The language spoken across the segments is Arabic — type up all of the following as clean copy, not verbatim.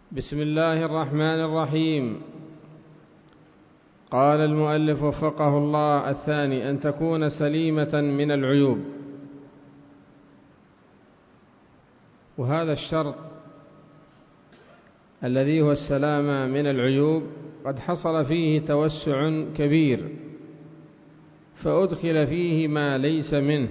بسم الله الرحمن الرحيم. قال المؤلف وفقه الله: الثاني أن تكون سليمة من العيوب. وهذا الشرط الذي هو السلامة من العيوب قد حصل فيه توسع كبير، فأدخل فيه ما ليس منه.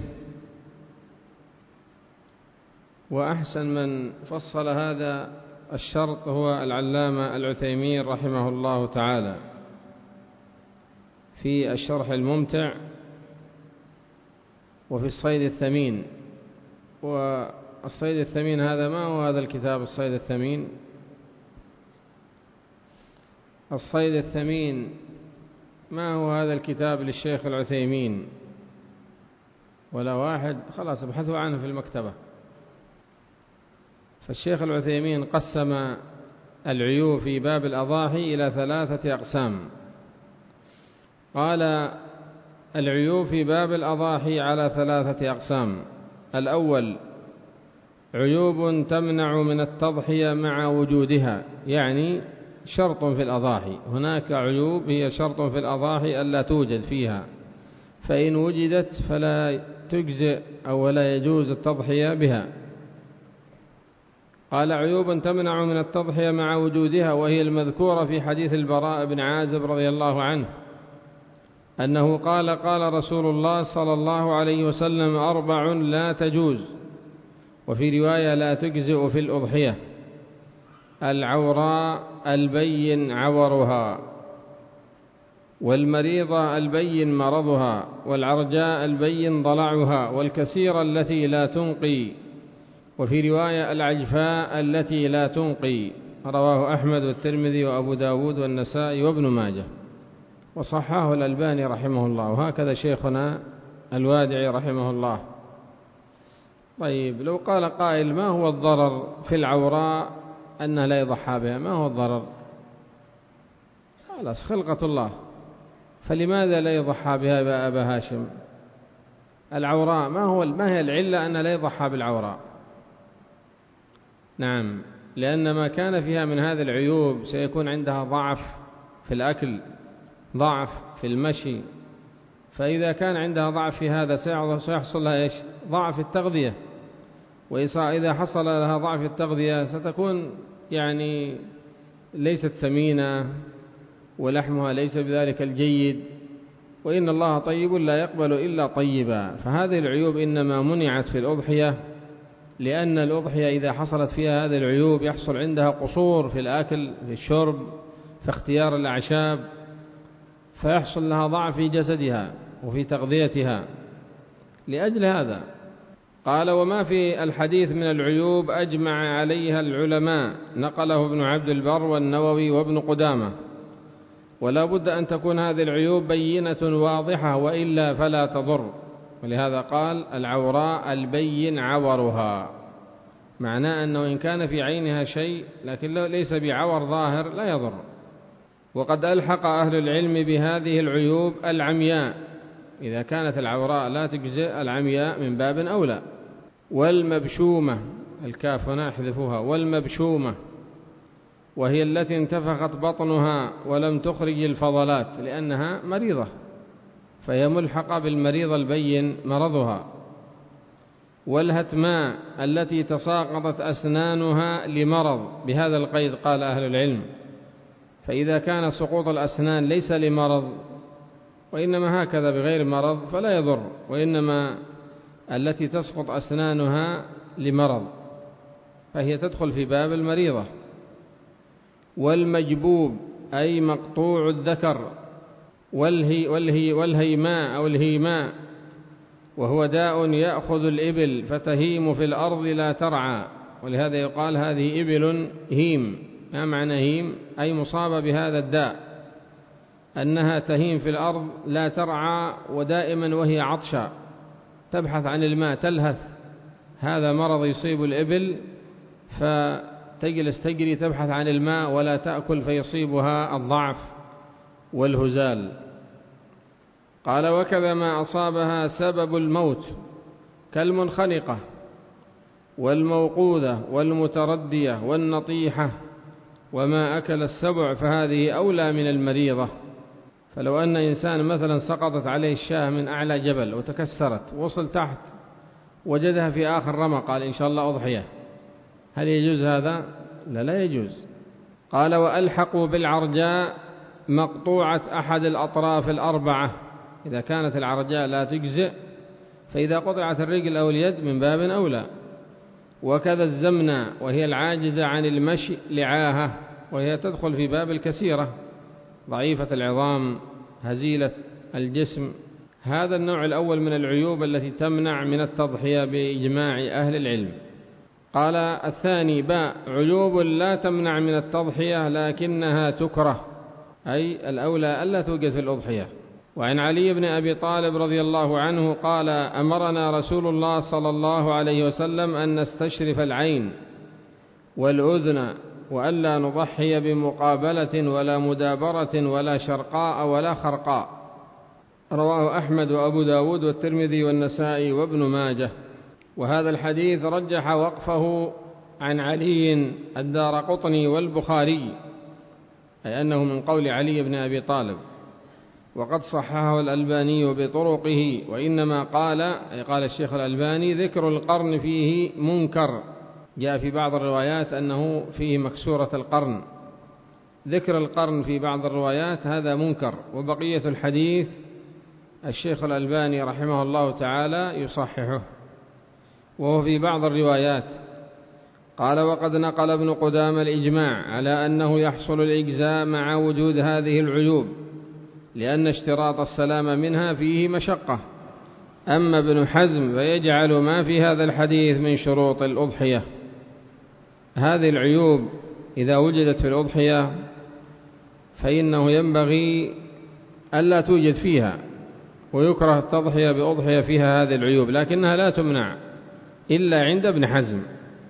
وأحسن من فصل هذا الشرط هو العلامة العثيمين رحمه الله تعالى في الشرح الممتع وفي الصيد الثمين. والصيد الثمين هذا ما هو هذا الكتاب الصيد الثمين؟ الصيد الثمين ما هو هذا الكتاب للشيخ العثيمين؟ ولا واحد؟ خلاص ابحثوا عنه في المكتبة. فالشيخ العثيمين قسم العيوب في باب الأضاحي إلى 3 أقسام. قال: العيوب في باب الأضاحي على 3 أقسام. الأول: عيوب تمنع من التضحية مع وجودها، يعني شرط في الأضاحي. هناك عيوب هي شرط في الأضاحي ألا توجد فيها، فإن وجدت فلا تجزئ أو ولا يجوز التضحية بها. قال: عيوب تمنع من التضحية مع وجودها، وهي المذكورة في حديث البراء بن عازب رضي الله عنه أنه قال: قال رسول الله صلى الله عليه وسلم: 4 لا تجوز، وفي رواية لا تجزئ في الأضحية: العوراء البين عورها، والمريضة البين مرضها، والعرجاء البين ضلعها، والكسيرة التي لا تنقي، وفي رواية العجفاء التي لا تنقي. رواه أحمد والترمذي وأبو داود والنسائي وابن ماجه، وصححه الألباني رحمه الله، وهكذا شيخنا الوادعي رحمه الله. طيب، لو قال قائل: ما هو الضرر في العوراء أنه لا يضحى بها؟ ما هو الضرر؟ خلاص، خلقة الله، فلماذا لا يضحى بها يا أبا هاشم؟ العوراء ما هي العلة أن لا يضحى بالعوراء؟ نعم، لأن ما كان فيها من هذه العيوب سيكون عندها ضعف في الأكل، ضعف في المشي، فإذا كان عندها ضعف في هذا سيحصل لها إيش؟ ضعف التغذية. وإذا حصل لها ضعف التغذية ستكون يعني ليست سمينة، ولحمها ليس بذلك الجيد، وإن الله طيب لا يقبل إلا طيبا. فهذه العيوب إنما منعت في الأضحية، لأن الأضحية إذا حصلت فيها هذه العيوب يحصل عندها قصور في الأكل، في الشرب، في اختيار الأعشاب، فيحصل لها ضعف في جسدها وفي تغذيتها. لأجل هذا قال: وما في الحديث من العيوب أجمع عليها العلماء، نقله ابن عبد البر والنووي وابن قدامة، ولا بد أن تكون هذه العيوب بينة واضحة، وإلا فلا تضر. ولهذا قال: العوراء البين عورها، معناه أنه إن كان في عينها شيء لكن ليس بعور ظاهر لا يضر. وقد ألحق أهل العلم بهذه العيوب العمياء، إذا كانت العوراء لا تجزئ، العمياء من باب أولى. والمبشومة، الكاف هنا احذفوها، والمبشومة، وهي التي انتفخت بطنها ولم تخرج الفضلات لأنها مريضة، فهي ملحقة بالمريض البين مرضها. والهتماء التي تساقطت أسنانها لمرض، بهذا القيد قال أهل العلم، فإذا كان سقوط الأسنان ليس لمرض وإنما هكذا بغير مرض فلا يضر، وإنما التي تسقط أسنانها لمرض فهي تدخل في باب المريضة. والمجبوب أي مقطوع الذكر، والهيماء أو الهيماء، وهو داء يأخذ الإبل فتهيم في الأرض لا ترعى، ولهذا يقال هذه إبل هيم. ما معنى هيم؟ أي مصابة بهذا الداء، أنها تهيم في الأرض لا ترعى، ودائما وهي عطشة تبحث عن الماء، تلهث. هذا مرض يصيب الإبل، فتجلس تجري تبحث عن الماء ولا تأكل، فيصيبها الضعف والهزال. قال: وكذا ما أصابها سبب الموت كالمنخنقة والموقوذة والمتردية والنطيحة وما أكل السبع فهذه أولى من المريضة. فلو أن إنسان مثلا سقطت عليه الشاة من أعلى جبل وتكسرت، وصل تحت وجدها في آخر رمى، قال إن شاء الله أضحية، هل يجوز هذا؟ لا يجوز. قال وألحقوا بالعرجاء مقطوعة أحد الأطراف الأربعة، إذا كانت العرجاء لا تجزئ فإذا قطعت الرجل أو اليد من باب أولى. وكذا الزمنة وهي العاجزة عن المشي لعاهة، وهي تدخل في باب الكسيرة، ضعيفة العظام هزيلة الجسم. هذا النوع الأول من العيوب التي تمنع من التضحية بإجماع أهل العلم. قال الثاني باء عيوب لا تمنع من التضحية لكنها تكره، أي الأولى ألا توجد في الأضحية. وعن علي بن أبي طالب رضي الله عنه قال أمرنا رسول الله صلى الله عليه وسلم أن نستشرف العين والأذن، وألا نضحي بمقابلة ولا مدابرة ولا شرقاء ولا خرقاء. رواه أحمد وأبو داود والترمذي والنسائي وابن ماجه. وهذا الحديث رجح وقفه عن علي الدارقطني والبخاري، أي أنه من قول علي بن أبي طالب، وقد صححه الألباني بطرقه. وإنما قال الشيخ الألباني ذكر القرن فيه منكر، جاء في بعض الروايات أنه فيه مكسورة القرن، ذكر القرن في بعض الروايات هذا منكر. وبقية الحديث الشيخ الألباني رحمه الله تعالى يصححه، وهو في بعض الروايات. قال وقد نقل ابن قدامة الإجماع على أنه يحصل الإجزاء مع وجود هذه العيوب، لأن اشتراط السلام منها فيه مشقة. أما ابن حزم فيجعل ما في هذا الحديث من شروط الأضحية. هذه العيوب إذا وجدت في الأضحية فإنه ينبغي ألا توجد فيها، ويكره التضحية بأضحية فيها هذه العيوب، لكنها لا تمنع إلا عند ابن حزم.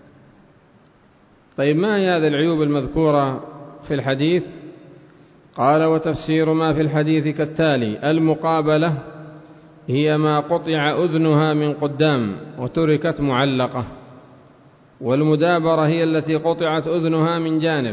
طيب ما هي هذه العيوب المذكورة في الحديث؟ قال وتفسير ما في الحديث كالتالي: المقابلة هي ما قطع أذنها من قدام وتركت معلقة، والمدابرة هي التي قطعت أذنها من جانب،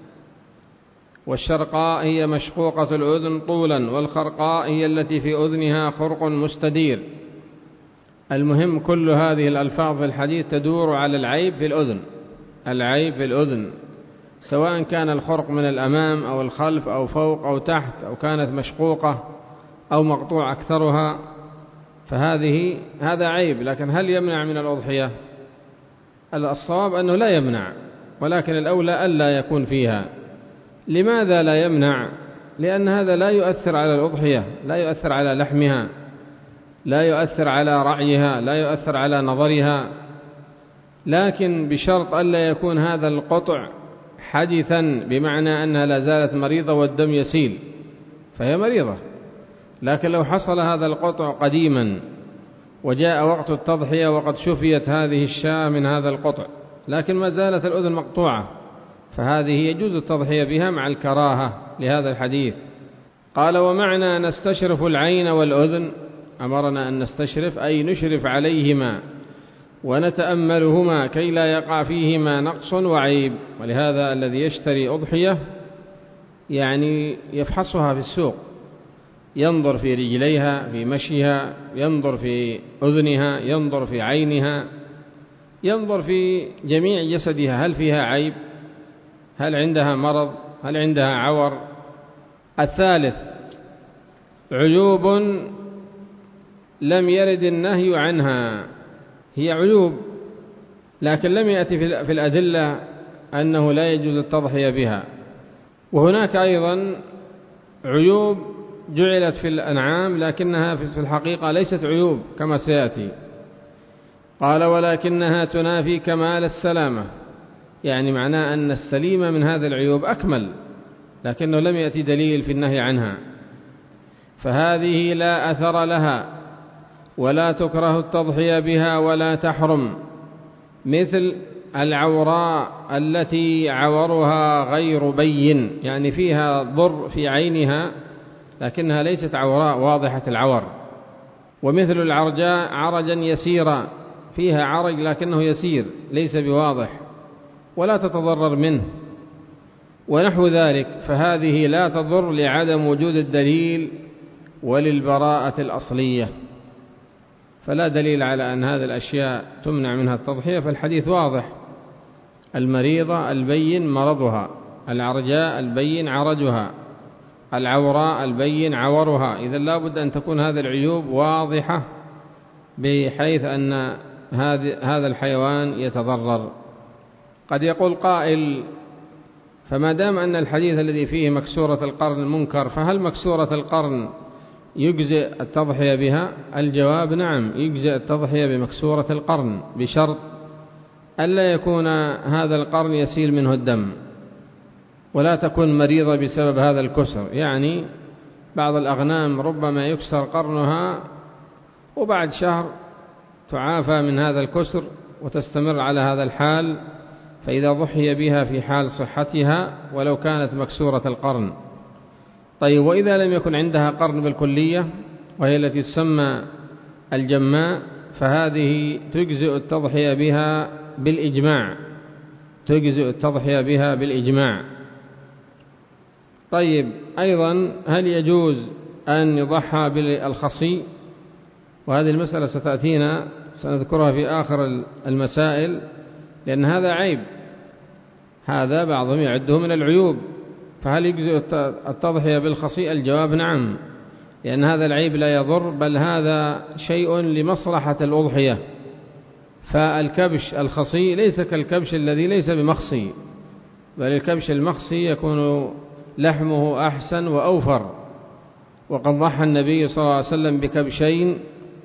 والشرقاء هي مشقوقة الأذن طولا، والخرقاء هي التي في أذنها خرق مستدير. المهم كل هذه الألفاظ في الحديث تدور على العيب في الأذن، العيب في الأذن، سواء كان الخرق من الأمام أو الخلف أو فوق أو تحت، أو كانت مشقوقة أو مقطوع أكثرها، هذا عيب. لكن هل يمنع من الأضحية؟ الصواب أنه لا يمنع، ولكن الأولى ألا يكون فيها. لماذا لا يمنع؟ لأن هذا لا يؤثر على الأضحية، لا يؤثر على لحمها، لا يؤثر على رعيها، لا يؤثر على نظرها، لكن بشرط ألا يكون هذا القطع حديثا، بمعنى أنها لا زالت مريضة والدم يسيل فهي مريضة. لكن لو حصل هذا القطع قديما وجاء وقت التضحية وقد شفيت هذه الشاة من هذا القطع، لكن ما زالت الأذن مقطوعة، فهذه يجوز التضحية بها مع الكراهة لهذا الحديث. قال ومعنى نستشرف العين والأذن، أمرنا أن نستشرف أي نشرف عليهما ونتأملهما كي لا يقع فيهما نقص وعيب. ولهذا الذي يشتري أضحية يعني يفحصها في السوق، ينظر في رجليها، في مشيها، ينظر في أذنها، ينظر في عينها، ينظر في جميع جسدها، هل فيها عيب، هل عندها مرض، هل عندها عور. الثالث عيوب لم يرد النهي عنها، هي عيوب لكن لم يأتي في الأدلة أنه لا يجوز التضحية بها. وهناك أيضا عيوب جعلت في الأنعام لكنها في الحقيقة ليست عيوب كما سيأتي. قال ولكنها تنافي كمال السلامة، يعني معناه أن السليمة من هذه العيوب أكمل، لكنه لم يأتي دليل في النهي عنها، فهذه لا أثر لها ولا تكره التضحية بها ولا تحرم، مثل العوراء التي عورها غير بين، يعني فيها ضر في عينها لكنها ليست عوراء واضحة العور، ومثل العرجاء عرجا يسيرا، فيها عرج لكنه يسير ليس بواضح ولا تتضرر منه. ونحو ذلك، فهذه لا تضر لعدم وجود الدليل وللبراءة الأصلية، فلا دليل على أن هذه الأشياء تمنع منها التضحية، فالحديث واضح: المريضة البين مرضها، العرجاء البين عرجها، العوراء البين عورها. إذا لا بد أن تكون هذه العيوب واضحة بحيث أن هذا الحيوان يتضرر. قد يقول قائل: فما دام أن الحديث الذي فيه مكسورة القرن منكر، فهل مكسورة القرن يجزئ التضحية بها؟ الجواب: نعم، يجزئ التضحية بمكسورة القرن، بشرط ألا يكون هذا القرن يسيل منه الدم، ولا تكون مريضة بسبب هذا الكسر. يعني بعض الأغنام ربما يكسر قرنها وبعد شهر تعافى من هذا الكسر وتستمر على هذا الحال، فإذا ضحي بها في حال صحتها ولو كانت مكسورة القرن. طيب، وإذا لم يكن عندها قرن بالكلية وهي التي تسمى الجماء، فهذه تجزئ التضحية بها بالإجماع، تجزئ التضحية بها بالإجماع. طيب، أيضا هل يجوز أن يضحى بالخصي؟ وهذه المسألة ستأتينا، سنذكرها في آخر المسائل، لأن هذا عيب، هذا بعضهم يعده من العيوب. فهل يجزئ التضحية بالخصي؟ الجواب: نعم، لأن هذا العيب لا يضر، بل هذا شيء لمصلحة الأضحية. فالكبش الخصي ليس كالكبش الذي ليس بمخصي، بل الكبش المخصي يكون لحمه أحسن وأوفر. وقد ضحى النبي صلى الله عليه وسلم بكبشين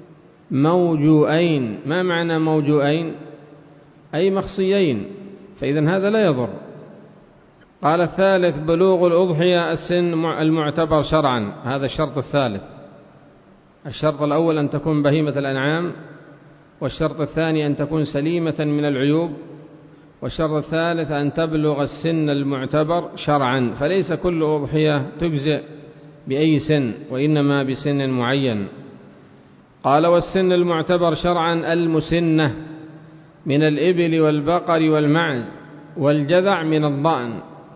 موجوئين. ما معنى موجوئين؟ أي مخصيين، فإذن هذا لا يضر. قال: الثالث بلوغ الأضحية السن المعتبر شرعا. هذا الشرط الثالث. الشرط الأول أن تكون بهيمة الأنعام، والشرط الثاني أن تكون سليمة من العيوب، والشرط الثالث أن تبلغ السن المعتبر شرعا. فليس كل أضحية تجزئ بأي سن، وإنما بسن معين. قال: والسن المعتبر شرعا المسنة من الإبل والبقر والمعز والجذع من الضأن،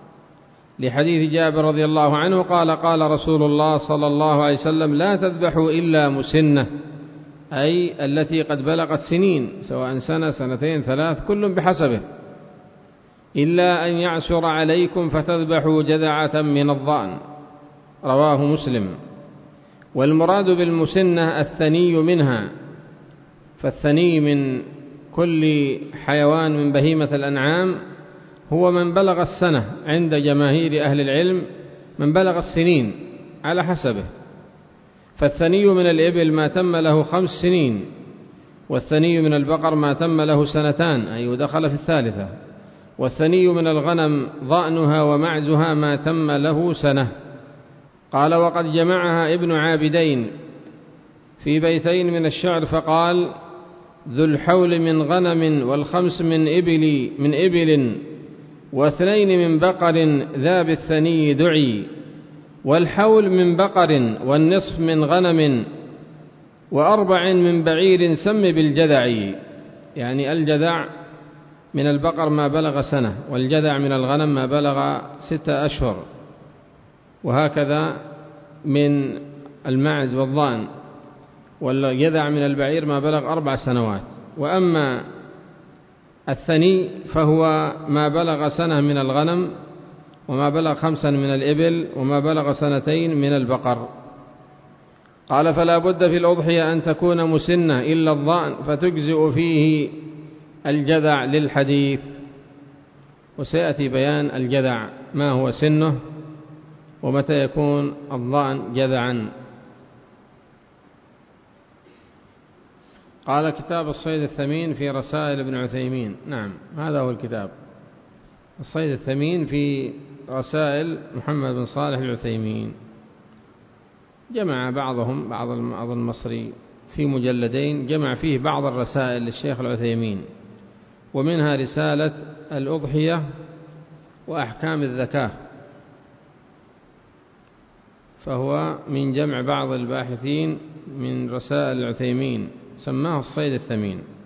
لحديث جابر رضي الله عنه قال: قال رسول الله صلى الله عليه وسلم: لا تذبحوا إلا مسنة، أي التي قد بلغت سنين، سواء سنة، سنتين، ثلاث، كل بحسبه، إلا أن يعسر عليكم فتذبحوا جذعة من الضأن. رواه مسلم. والمراد بالمسنة الثني منها، فالثني من كل حيوان من بهيمة الأنعام هو من بلغ السنة، عند جماهير أهل العلم من بلغ السنين على حسبه. فالثني من الإبل ما تم له 5 سنين، والثني من البقر ما تم له 2 أي دخل في الثالثة، والثني من الغنم ضأنها ومعزها ما تم له 1. قال: وقد جمعها ابن عابدين في بيتين من الشعر فقال: ذو الحول من غنم، والخمس من إبل، و2 من بقر، ذا بالثني دعي، والحول من بقر، والنصف من غنم، و4 من بعير سم بالجذع. يعني الجذع من البقر ما بلغ سنة، والجذع من الغنم ما بلغ 6 أشهر، وهكذا من المعز والضأن، والجذع من البعير ما بلغ 4 سنوات. وأما الثني فهو ما بلغ سنة من الغنم، وما بلغ 5 من الإبل، وما بلغ 2 من البقر. قال: فلا بد في الأضحية أن تكون مسنة إلا الضأن، فتجزئ فيه الجذع للحديث. وسيأتي بيان الجذع ما هو سنه، ومتى يكون الضأن جذعا. قال: كتاب الصيد الثمين في رسائل ابن عثيمين. نعم، هذا هو الكتاب، الصيد الثمين في رسائل محمد بن صالح العثيمين. جمع بعض المصري في مجلدين، جمع فيه بعض الرسائل للشيخ العثيمين، ومنها رسالة الأضحية وأحكام الزكاة، فهو من جمع بعض الباحثين من رسائل العثيمين، سماه الصيد الثمين.